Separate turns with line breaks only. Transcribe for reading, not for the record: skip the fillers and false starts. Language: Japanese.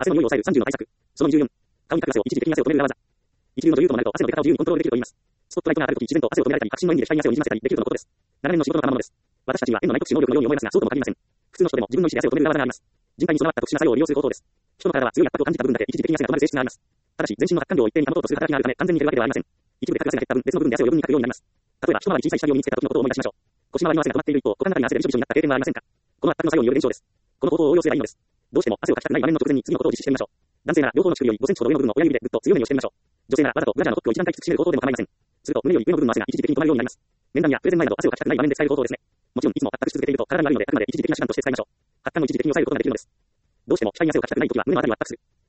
汗の匂いを抑える30の対策。その24。顔にかく汗を一時的に汗を止める裏技。一流の女優ともなると汗の出方を自由にコントロールできると言います。スポットライトが当たるとき自然と汗を止められたり、確信の意味で額に汗をにじませたりできるとのことです。長年の仕事の賜物です。私たちには縁のない特殊能力のように思えますが、そうとも限りません。普通の人でも自分の意思で汗を止める裏技があります。人体に備わった特殊な作用を利用する方法です。人の体は強い圧迫を感じた分だけ一時的に汗が止まる性質があります。ただし、全身の発汗量を一定に保とうとする働きがあるため、完全に減るわけではありません。一部でかく汗が減った分、別の部分で汗を余分にかくようになります。例えば、一回り小さい下着を身につけた時のことを思い出しましょう。腰回りの汗が止まっている一方、股間あたりが汗でびしょびしょになった経験はありませんか？この圧迫の作用による現象です。この方法を応用すればいいのです。どうしても汗をかきたくない場面の直前に次のことを実施してみましょう。男性なら両方の乳首より5センチほど上の部分の親指でぐっと強めに押してみましょう。女性ならわざとブラジャーのトップを一段階きつく締める方法でも構いません。すると胸より上の部分の汗が一時的に止まるようになります。面談やプレゼン前など汗をかきたくない場面で使える方法ですね。もちろんいつも圧迫し続けていると体に悪いので、あくまで一時的な手段として使いましょう。発汗を一時的に抑えることができるのです。どうしても額に汗をかきたくないときは胸のあたりを圧迫する。